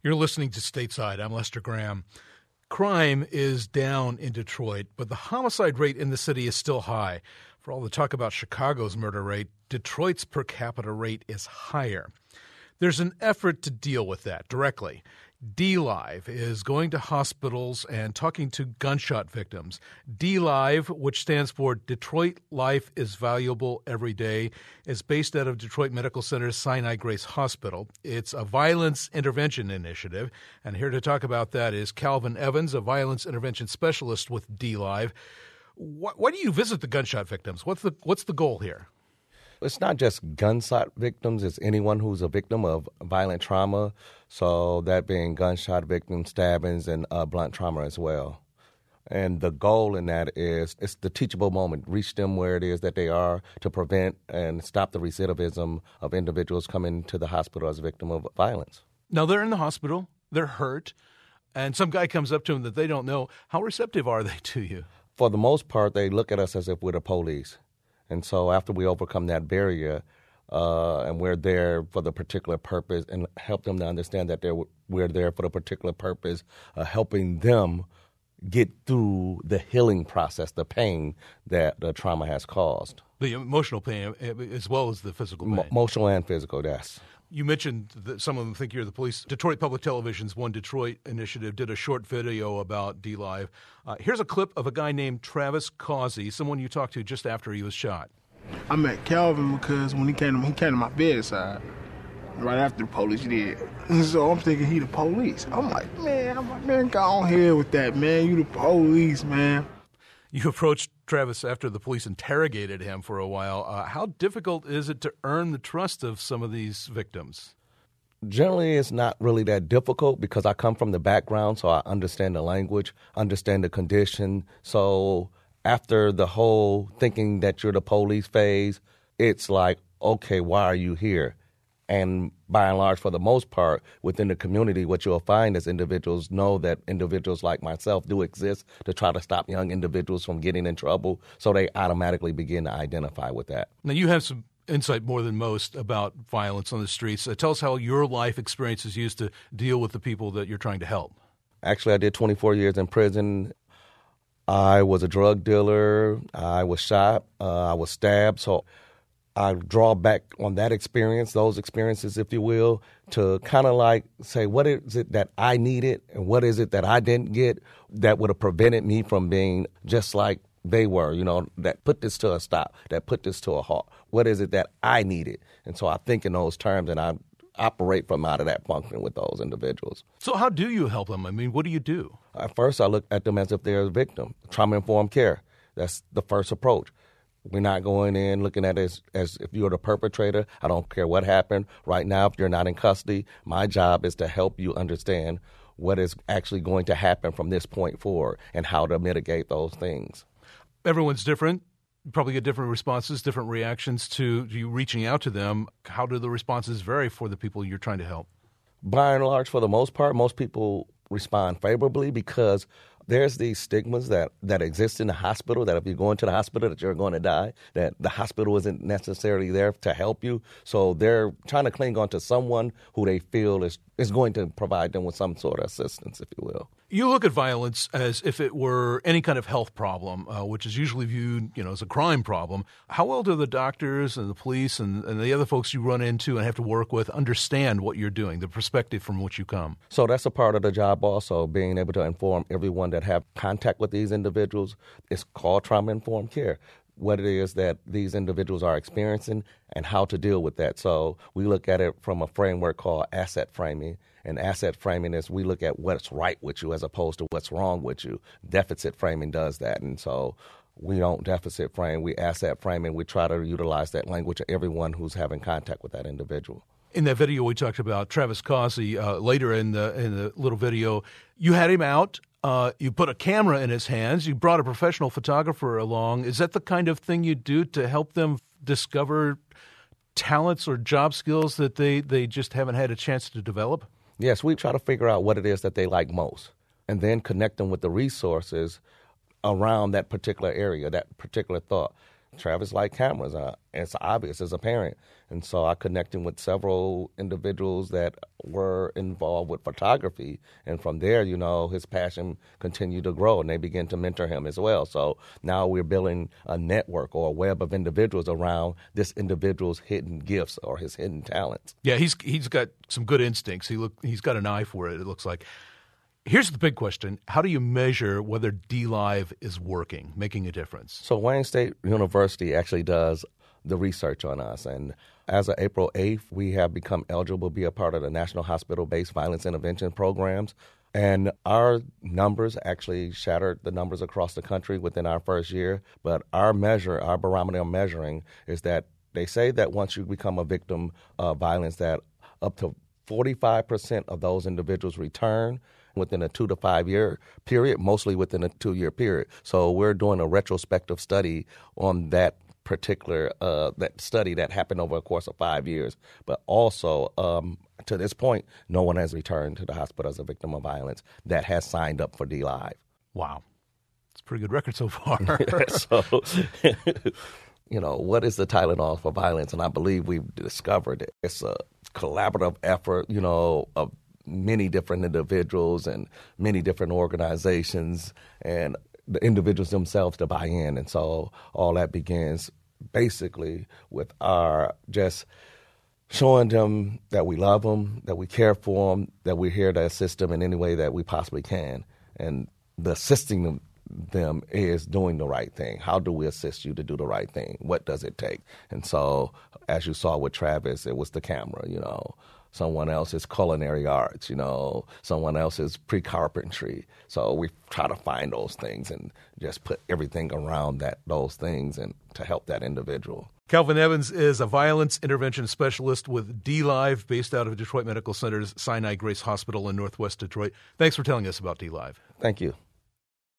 You're listening to Stateside. I'm Lester Graham. Crime is down in Detroit, but the homicide rate in the city is still high. For all the talk about Chicago's murder rate, Detroit's per capita rate is higher. There's an effort to deal with that directly. DLive is going to hospitals and talking to gunshot victims. DLive, which stands for Detroit Life is Valuable Every Day, is based out of Detroit Medical Center's Sinai Grace Hospital. It's a violence intervention initiative, and here to talk about that is Calvin Evans, a violence intervention specialist with DLive. Why do you visit the gunshot victims? What's the goal here? It's not just gunshot victims. It's anyone who's a victim of violent trauma. So that being gunshot victims, stabbings, and blunt trauma as well. And the goal in that is it's the teachable moment. Reach them where it is that they are to prevent and stop the recidivism of individuals coming to the hospital as a victim of violence. Now, they're in the hospital. They're hurt. And some guy comes up to them that they don't know. How receptive are they to you? For the most part, they look at us as if we're the police. And so after we overcome that barrier and we're there for the particular purpose and help them to understand that we're there for the particular purpose, helping them get through the healing process, the pain that the trauma has caused. The emotional pain as well as the physical pain. Emotional and physical, yes. You mentioned that some of them think you're the police. Detroit Public Television's One Detroit initiative did a short video about DLive. Here's a clip of a guy named Travis Causey, someone you talked to just after he was shot. I met Calvin because when he came to my bedside right after the police did. And so I'm thinking he the police. I'm like, man, go on here with that, man. You the police, man. You approached Travis after the police interrogated him for a while. How difficult is it to earn the trust of some of these victims? Generally, it's not really that difficult because I come from the background, so I understand the language, understand the condition. So after the whole thinking that you're the police phase, it's like, okay, why are you here? And by and large, for the most part, within the community, what you'll find is individuals know that individuals like myself do exist to try to stop young individuals from getting in trouble, so they automatically begin to identify with that. Now, you have some insight more than most about violence on the streets. Tell us how your life experience is used to deal with the people that you're trying to help. Actually, I did 24 years in prison. I was a drug dealer. I was shot. I was stabbed. So I draw back on that experience, those experiences, if you will, to kind of like say, what is it that I needed and what is it that I didn't get that would have prevented me from being just like they were, that put this to a stop, that put this to a halt. What is it that I needed? And so I think in those terms, and I operate from out of that function with those individuals. So how do you help them? I mean, what do you do? At first, I look at them as if they're a victim. Trauma-informed care. That's the first approach. We're not going in looking at it as if you're the perpetrator. I don't care what happened. Right now, if you're not in custody, my job is to help you understand what is actually going to happen from this point forward and how to mitigate those things. Everyone's different. You probably get different responses, different reactions to you reaching out to them. How do the responses vary for the people you're trying to help? By and large, for the most part, most people respond favorably because there's these stigmas that exist in the hospital, that if you go into the hospital that you're going to die, that the hospital isn't necessarily there to help you. So they're trying to cling on to someone who they feel is going to provide them with some sort of assistance, if you will. You look at violence as if it were any kind of health problem, which is usually viewed, as a crime problem. How well do the doctors and the police and the other folks you run into and have to work with understand what you're doing, the perspective from which you come? So that's a part of the job also, being able to inform everyone that have contact with these individuals. It's called trauma-informed care. What it is that these individuals are experiencing and how to deal with that. So we look at it from a framework called asset framing. And asset framing is we look at what's right with you as opposed to what's wrong with you. Deficit framing does that. And so we don't deficit frame, we asset frame, and we try to utilize that language to everyone who's having contact with that individual. In that video we talked about Travis Causey, later in the little video, you had him out. You put a camera in his hands. You brought a professional photographer along. Is that the kind of thing you do to help them discover talents or job skills that they just haven't had a chance to develop? Yes, we try to figure out what it is that they like most and then connect them with the resources around that particular area, that particular thought. Travis liked cameras. It's obvious as a parent. And so I connected with several individuals that were involved with photography. And from there, you know, his passion continued to grow, and they began to mentor him as well. So now we're building a network or a web of individuals around this individual's hidden gifts or his hidden talents. Yeah, he's got some good instincts. He's got an eye for it looks like. Here's the big question. How do you measure whether DLive is working, making a difference? So Wayne State University actually does the research on us. And as of April 8th, we have become eligible to be a part of the National Hospital-Based Violence Intervention Programs. And our numbers actually shattered the numbers across the country within our first year. But our barometer of measuring is that they say that once you become a victim of violence, that up to 45% of those individuals return within a 2 to 5 year period, mostly within a 2-year period. So we're doing a retrospective study on that particular that study that happened over a course of 5 years. But also, to this point, no one has returned to the hospital as a victim of violence that has signed up for DLive. Wow. It's a pretty good record so far. So, you know, what is the Tylenol for violence? And I believe we've discovered it. It's a collaborative effort, you know, of many different individuals and many different organizations and the individuals themselves to buy in. And so all that begins basically with our just showing them that we love them, that we care for them, that we're here to assist them in any way that we possibly can. And the assisting them is doing the right thing. How do we assist you to do the right thing? What does it take? And so, as you saw with Travis, it was the camera, you know. Someone else's culinary arts, you know, someone else's pre-carpentry. So we try to find those things and just put everything around those things and to help that individual. Calvin Evans is a violence intervention specialist with DLive, based out of Detroit Medical Center's Sinai Grace Hospital in Northwest Detroit. Thanks for telling us about DLive. Thank you.